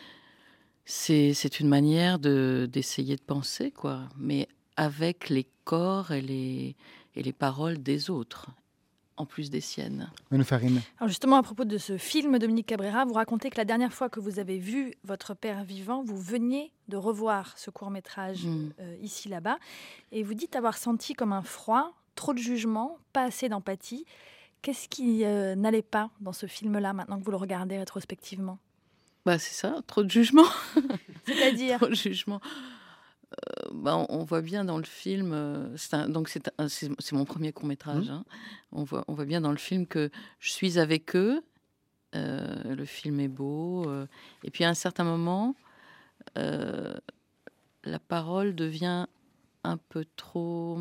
c'est, c'est une manière de, d'essayer de penser, quoi, mais avec les corps et les, et les paroles des autres, en plus des siennes. Manu Farine. Alors justement, à propos de ce film, Dominique Cabrera, vous racontez que la dernière fois que vous avez vu votre père vivant, vous veniez de revoir ce court-métrage Mm. euh, Ici, là-bas, et vous dites avoir senti comme un froid, trop de jugement, pas assez d'empathie. Qu'est-ce qui euh, n'allait pas dans ce film-là, maintenant que vous le regardez rétrospectivement? Bah, c'est ça, trop de jugement. C'est-à-dire Trop de jugement. Euh, bah, on, on voit bien dans le film, euh, c'est un- donc c'est, un- c'est, c'est mon premier court-métrage, Mmh. hein. on, voit, on voit bien dans le film que je suis avec eux, euh, le film est beau, euh, et puis à un certain moment, euh, la parole devient un peu trop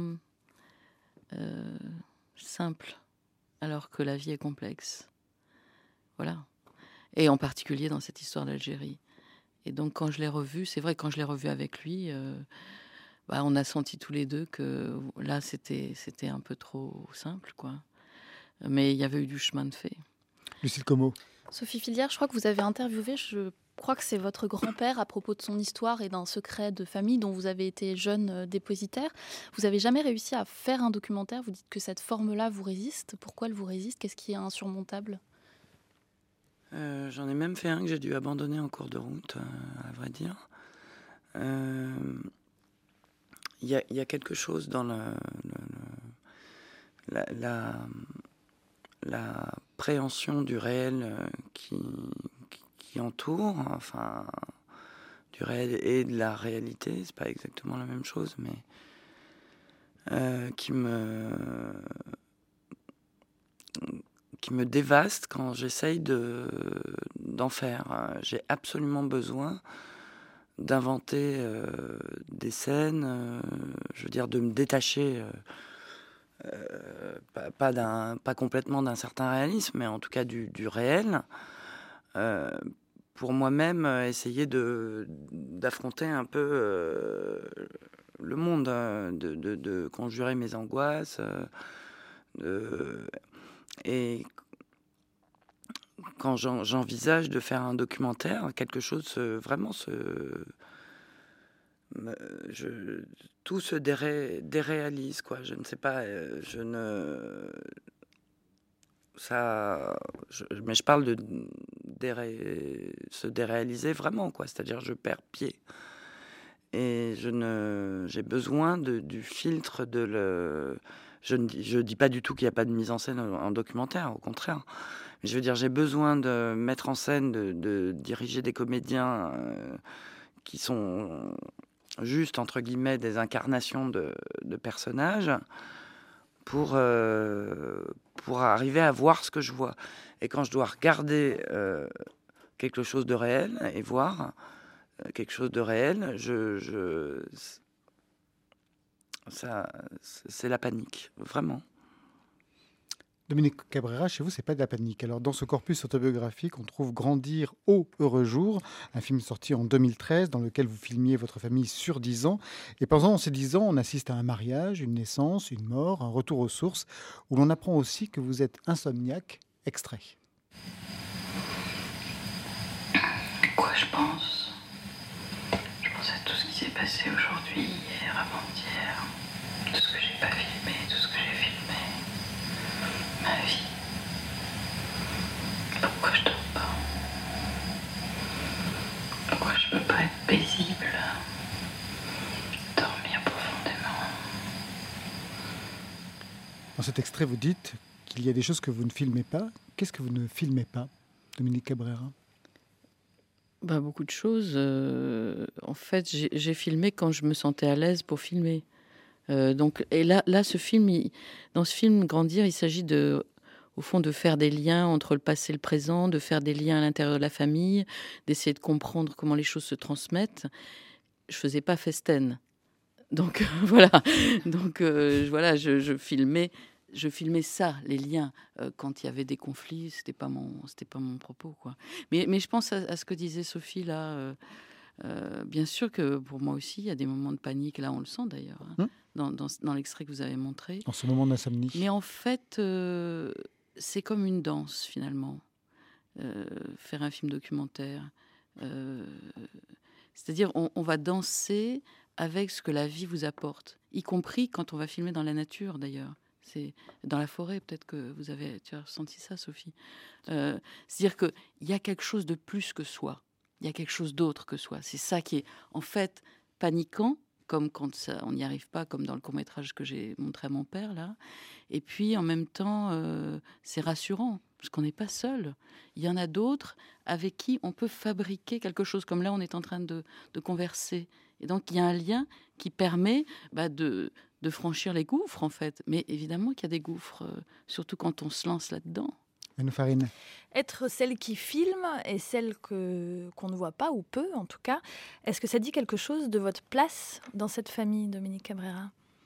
euh, simple, alors que la vie est complexe. Voilà. Et en particulier dans cette histoire d'Algérie. Et donc, quand je l'ai revu, c'est vrai, quand je l'ai revu avec lui, euh, bah, on a senti tous les deux que là, c'était, c'était un peu trop simple, quoi. Mais il y avait eu du chemin de fait. Lucille Como. Sophie Filière, je crois que vous avez interviewé, je crois que c'est votre grand-père à propos de son histoire et d'un secret de famille dont vous avez été jeune euh, dépositaire. Vous n'avez jamais réussi à faire un documentaire. Vous dites que cette forme-là vous résiste. Pourquoi elle vous résiste? Qu'est-ce qui est insurmontable? Euh, j'en ai même fait un que j'ai dû abandonner en cours de route, euh, à vrai dire. Il euh, y, y a quelque chose dans le, le, le, la, la, la préhension du réel euh, qui, qui, qui entoure, enfin, du réel et de la réalité, c'est pas exactement la même chose, mais euh, qui me... qui me dévaste quand j'essaye de, d'en faire. J'ai absolument besoin d'inventer euh, des scènes, euh, je veux dire de me détacher, euh, euh, pas, pas, d'un, pas complètement d'un certain réalisme, mais en tout cas du, du réel, euh, pour moi-même essayer de, d'affronter un peu euh, le monde, de, de, de conjurer mes angoisses, euh, de... Et quand j'en, j'envisage de faire un documentaire, quelque chose se, vraiment se, me, je, tout se déré, déréalise, quoi. Je ne sais pas, je ne, ça, je, mais je parle de déré, se déréaliser vraiment, quoi. C'est-à-dire, je perds pied et je ne, j'ai besoin de, du filtre de le. Je ne dis, je dis pas du tout qu'il n'y a pas de mise en scène en documentaire, au contraire. Je veux dire, j'ai besoin de mettre en scène, de, de diriger des comédiens euh, qui sont juste, entre guillemets, des incarnations de, de personnages pour, euh, pour arriver à voir ce que je vois. Et quand je dois regarder euh, quelque chose de réel et voir euh, quelque chose de réel, je, je, ça, c'est la panique, vraiment. Dominique Cabrera, chez vous, c'est pas de la panique. Alors, dans ce corpus autobiographique, on trouve Grandir au heureux jour, un film sorti en deux mille treize, dans lequel vous filmiez votre famille sur dix ans. Et pendant ces dix ans, on assiste à un mariage, une naissance, une mort, un retour aux sources, où l'on apprend aussi que vous êtes insomniaque. Extrait. Quoi je pense Je pense à tout ce qui s'est passé aujourd'hui, hier, avant-hier, tout ce que j'ai pas filmé, tout ce que j'ai filmé. Ma vie. Pourquoi je dors pas? Pourquoi je peux pas être paisible? Dormir profondément. Dans cet extrait, vous dites qu'il y a des choses que vous ne filmez pas. Qu'est-ce que vous ne filmez pas, Dominique Cabrera? Bah, beaucoup de choses. Euh, en fait, j'ai, j'ai filmé quand je me sentais à l'aise pour filmer. Euh, donc, et là, là, ce film, il, dans ce film Grandir, il s'agit de, au fond, de faire des liens entre le passé et le présent, de faire des liens à l'intérieur de la famille, d'essayer de comprendre comment les choses se transmettent. Je faisais pas Festen, donc voilà. Donc euh, voilà, je, je filmais, je filmais ça, les liens. Euh, quand il y avait des conflits, c'était pas mon, c'était pas mon propos, quoi. Mais, mais je pense à, à ce que disait Sophie là. Euh, Euh, bien sûr que pour moi aussi, il y a des moments de panique. Là, on le sent d'ailleurs, hein, mmh. dans, dans, dans l'extrait que vous avez montré. En ce moment d'insomnie. Mais en fait, euh, c'est comme une danse, finalement. Euh, faire un film documentaire. Euh, c'est-à-dire, on, on va danser avec ce que la vie vous apporte, y compris quand on va filmer dans la nature, d'ailleurs. C'est dans la forêt, peut-être que vous avez, tu as ressenti ça, Sophie. Euh, c'est-à-dire qu'il y a quelque chose de plus que soi. Il y a quelque chose d'autre que soi. C'est ça qui est, en fait, paniquant, comme quand ça, on n'y arrive pas, comme dans le court-métrage que j'ai montré à mon père, là. Et puis, en même temps, euh, c'est rassurant, parce qu'on n'est pas seul. Il y en a d'autres avec qui on peut fabriquer quelque chose, comme là, on est en train de, de converser. Et donc, il y a un lien qui permet bah, de, de franchir les gouffres, en fait. Mais évidemment qu'il y a des gouffres, euh, surtout quand on se lance là-dedans. Farine. Être celle qui filme et celle que, qu'on ne voit pas, ou peu en tout cas, est-ce que ça dit quelque chose de votre place dans cette famille, Dominique Cabrera?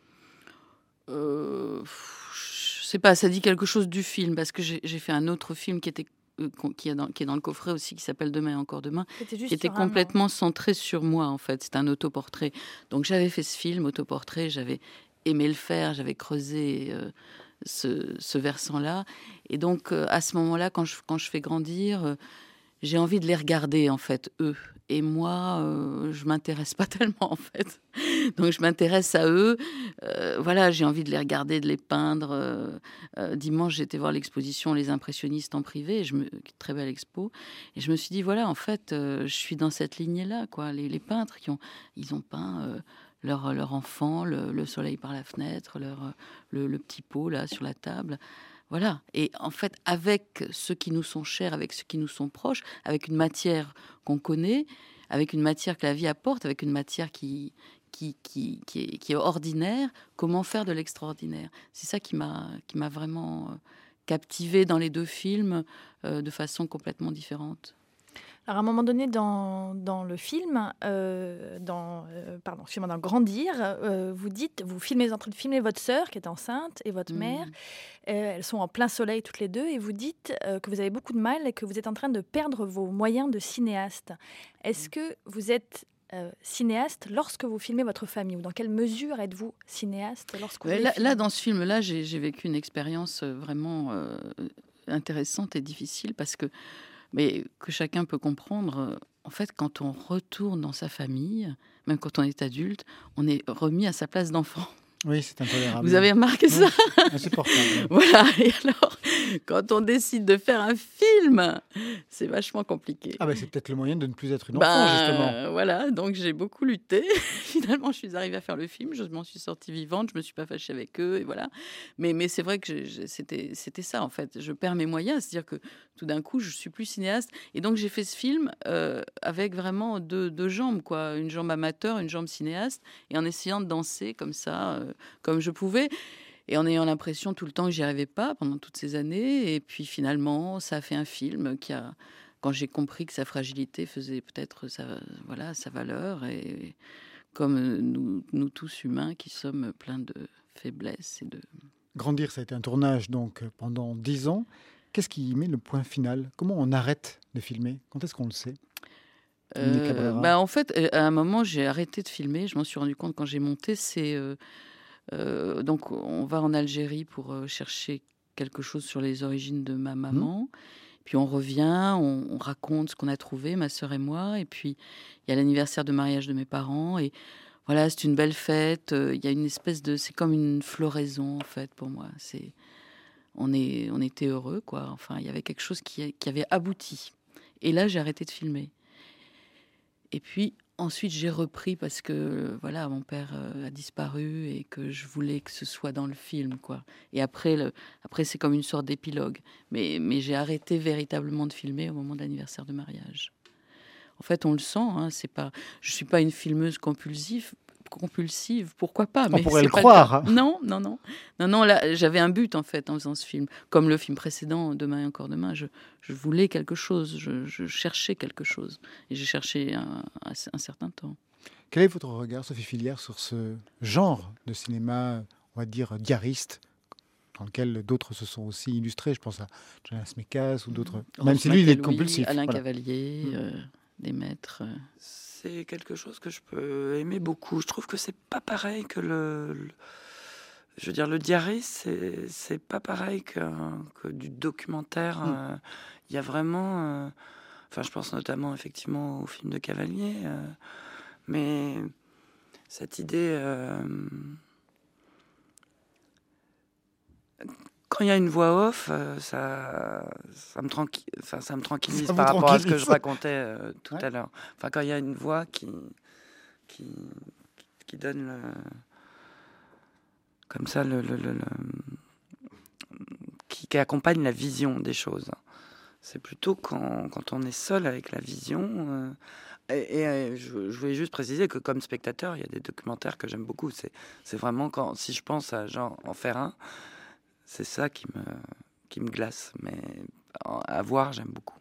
euh, Je ne sais pas, ça dit quelque chose du film, parce que j'ai, j'ai fait un autre film qui, était, euh, qui, est dans, qui est dans le coffret aussi, qui s'appelle Demain et encore demain, qui était complètement centré sur moi, en fait. C'est un autoportrait. Donc j'avais fait ce film, autoportrait, j'avais aimé le faire, j'avais creusé... Euh, Ce, ce versant-là. Et donc, euh, à ce moment-là, quand je, quand je fais grandir, euh, j'ai envie de les regarder, en fait, eux. Et moi, euh, je m'intéresse pas tellement, en fait. Donc, je m'intéresse à eux. Euh, voilà, j'ai envie de les regarder, de les peindre. Euh, euh, dimanche, j'étais voir l'exposition Les Impressionnistes en privé, et je me, très belle expo. Et je me suis dit, voilà, en fait, euh, je suis dans cette lignée-là, quoi. Les, les peintres, qui ont, ils ont peint... Euh, Leur, leur enfant, le, le soleil par la fenêtre, leur, le, le petit pot là sur la table. Voilà. Et en fait, avec ceux qui nous sont chers, avec ceux qui nous sont proches, avec une matière qu'on connaît, avec une matière que la vie apporte, avec une matière qui, qui, qui, qui, est, qui est ordinaire, comment faire de l'extraordinaire? C'est ça qui m'a, qui m'a vraiment captivée dans les deux films euh, de façon complètement différente. Alors, à un moment donné, dans, dans le film, euh, dans, euh, pardon, excusez-moi, dans Grandir, euh, vous dites, vous filmez, en train de filmer votre sœur qui est enceinte et votre mmh. mère. Euh, elles sont en plein soleil toutes les deux et vous dites euh, que vous avez beaucoup de mal et que vous êtes en train de perdre vos moyens de cinéaste. Est-ce que vous êtes euh, cinéaste lorsque vous filmez votre famille, ou dans quelle mesure êtes-vous cinéaste lorsque vous là, là, dans ce film-là, j'ai, j'ai vécu une expérience vraiment euh, intéressante et difficile parce que mais que chacun peut comprendre. En fait, quand on retourne dans sa famille, même quand on est adulte, on est remis à sa place d'enfant. Oui, c'est intolérable. Vous avez remarqué ça? Insupportable. Voilà. Et alors, quand on décide de faire un film, c'est vachement compliqué. Ah ben c'est peut-être le moyen de ne plus être une enfant, Ben, justement. euh, voilà, donc j'ai beaucoup lutté. Finalement, je suis arrivée à faire le film. Je m'en suis sortie vivante. Je me suis pas fâchée avec eux, et voilà. Mais, mais c'est vrai que je- je- c'était, c'était ça en fait. Je perds mes moyens, c'est-à-dire que tout d'un coup, je suis plus cinéaste. Et donc j'ai fait ce film euh, avec vraiment deux, deux jambes, quoi, une jambe amateur, une jambe cinéaste, et en essayant de danser comme ça, euh, comme je pouvais. Et en ayant l'impression tout le temps que j'y arrivais pas pendant toutes ces années. Et puis finalement, ça a fait un film qui a, quand j'ai compris que sa fragilité faisait peut-être sa, voilà, sa valeur. Et comme nous, nous tous humains qui sommes pleins de faiblesses et de... Grandir, ça a été un tournage donc pendant dix ans. Qu'est-ce qui y met le point final? Comment on arrête de filmer? Quand est-ce qu'on le sait? Dominique Euh, Cabrera. bah, en fait, euh, à un moment, j'ai arrêté de filmer. Je m'en suis rendu compte quand j'ai monté. C'est euh, euh, donc on va en Algérie pour euh, chercher quelque chose sur les origines de ma maman. Puis on revient, on, on raconte ce qu'on a trouvé, ma sœur et moi. Et puis il y a l'anniversaire de mariage de mes parents. Et voilà, c'est une belle fête. Euh, Il y a une espèce de, c'est comme une floraison en fait pour moi. C'est, on est, on était heureux quoi. Enfin, il y avait quelque chose qui, qui avait abouti. Et là, j'ai arrêté de filmer. Et puis ensuite, j'ai repris parce que voilà, mon père euh, a disparu et que je voulais que ce soit dans le film, quoi. Et après, le, après c'est comme une sorte d'épilogue. Mais, mais j'ai arrêté véritablement de filmer au moment de l'anniversaire de mariage. En fait, on le sent. Hein, c'est pas, je suis pas une filmeuse compulsive. compulsive, pourquoi pas, mais on pourrait c'est le pas croire. cas. Non, non, non, non, non. Là, j'avais un but en fait en faisant ce film, comme le film précédent, Demain et encore demain. Je, je voulais quelque chose, je, je cherchais quelque chose, et j'ai cherché un, un, un certain temps. Quel est votre regard, Sophie Fillière, sur ce genre de cinéma, on va dire diariste, dans lequel d'autres se sont aussi illustrés? Je pense à Jonas Mekas ou d'autres. Mmh. Même si lui, il est Louis, compulsif. Alain Voilà. Cavalier, Mmh. euh, des maîtres. euh. C'est quelque chose que je peux aimer beaucoup. Je trouve que c'est pas pareil que le, le- je veux dire, le diarrhée, c'est c'est pas pareil que, que du documentaire. Mm. euh, Il y a vraiment, euh, enfin, je pense notamment effectivement au film de Cavalier, euh, mais cette idée. euh, Quand il y a une voix off, euh, ça, ça, me tranqui- enfin, ça me tranquillise Ça vous par rapport à ce que je tranquillise. racontais euh, tout Ouais. à l'heure. Enfin, quand il y a une voix qui, qui, qui donne le, comme ça, le, le- le- le- qui, qui accompagne la vision des choses. C'est plutôt quand, quand on est seul avec la vision. euh, et et, euh, je, je voulais juste préciser que comme spectateur, il y a des documentaires que j'aime beaucoup. C'est, c'est vraiment quand, si je pense à genre en faire un, c'est ça qui me, qui me glace. Mais à voir, j'aime beaucoup.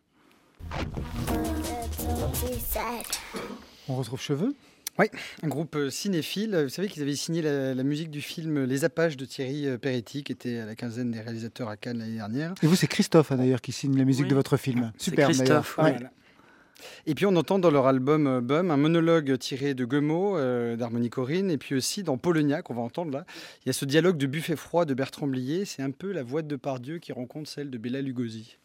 On retrouve Cheveux. Oui, un groupe euh, cinéphile. Vous savez qu'ils avaient signé la, la musique du film Les Apaches de Thierry euh, Peretti, qui était à la quinzaine des réalisateurs à Cannes l'année dernière. Et vous, c'est Christophe hein, d'ailleurs qui signe la musique Oui. de votre film. C'est Super d'ailleurs. Christophe, Ouais. Voilà. Et puis on entend dans leur album euh, Bum un monologue tiré de Guemeau, euh, d'Harmonie Corinne, et puis aussi dans Polonia, qu'on va entendre là, il y a ce dialogue de Buffet froid de Bertrand Blier. C'est un peu la voix de Depardieu qui rencontre celle de Bela Lugosi.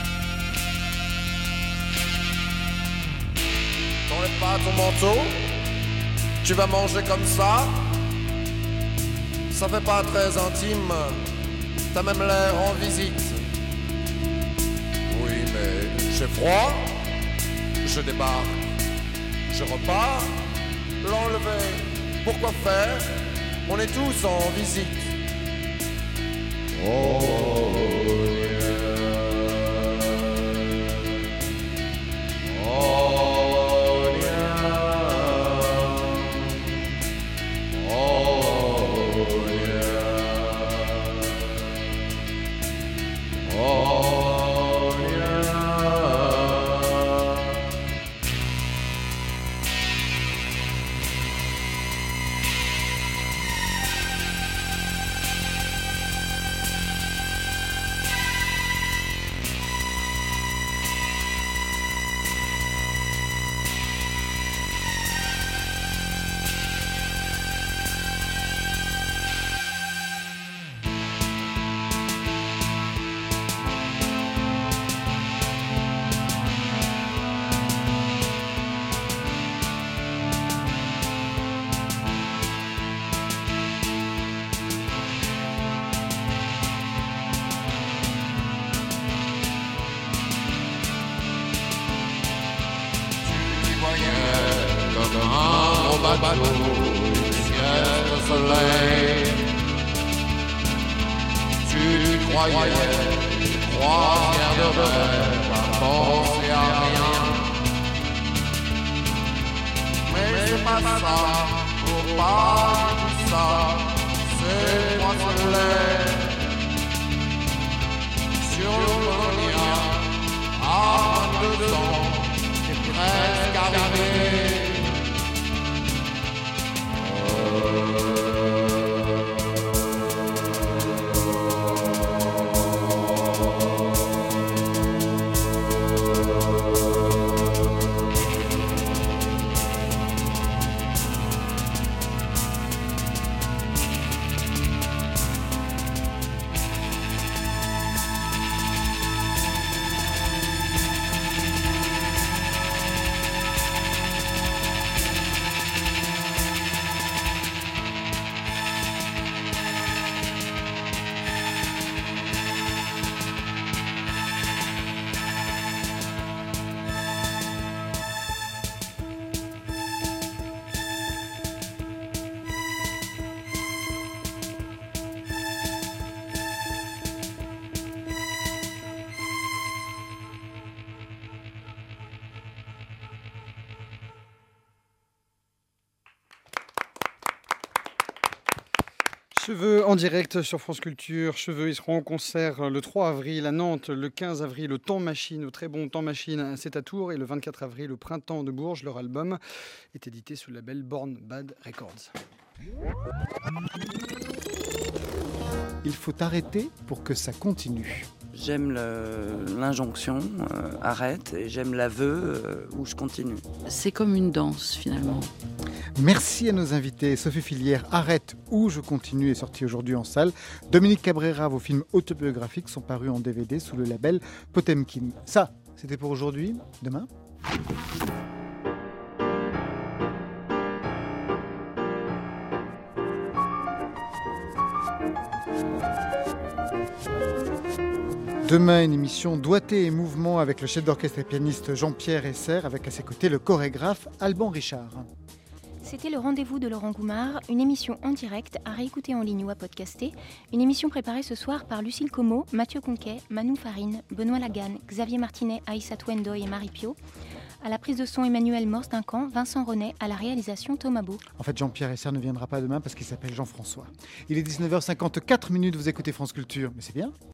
T'enlèves pas ton manteau, Tu vas manger comme ça? Ça fait pas très intime. T'as même l'air en visite. Oui, mais j'ai froid. Je débarque. Je repars. L'enlever. Pourquoi faire? On est tous en visite. Oh, yeah. Oh, yeah. Oh, yeah. Oh, yeah. Comme un gros bateau du ciel de soleil. Tu croyais, croisière de rêve, à penser à rien. Mais c'est pas ça, faut pas tout ça, c'est moi soleil. Sur le lien, à vingt-deux ans, c'est presque arrivé. Cheveux en direct sur France Culture. Cheveux, ils seront en concert le trois avril à Nantes, le quinze avril au Temps Machine, au très bon Temps Machine, c'est à Tours, et le vingt-quatre avril au Printemps de Bourges. Leur album est édité sous le label Born Bad Records. Il faut arrêter pour que ça continue. J'aime le- l'injonction, euh, arrête, et j'aime l'aveu euh, où je continue. C'est comme une danse finalement. Merci à nos invités. Sophie Filière, Arrête ou Je continue est sorti aujourd'hui en salle. Dominique Cabrera, vos films autobiographiques sont parus en D V D sous le label Potemkin. Ça, c'était pour aujourd'hui. Demain Demain, une émission doigté et mouvement avec le chef d'orchestre et pianiste Jean-Pierre Esser, avec à ses côtés le chorégraphe Alban Richard. C'était le rendez-vous de Laurent Goumard, une émission en direct à réécouter en ligne ou à podcaster. Une émission préparée ce soir par Lucille Como, Mathieu Conquet, Manou Farine, Benoît Lagan, Xavier Martinet, Aïssa Wendoy et Marie Pio. À la prise de son, Emmanuel Morse-Duncan, Vincent Renet, à la réalisation Thomas Beau. En fait, Jean-Pierre Esser ne viendra pas demain parce qu'il s'appelle Jean-François. Il est dix-neuf heures cinquante-quatre minutes, vous écoutez France Culture, mais c'est bien.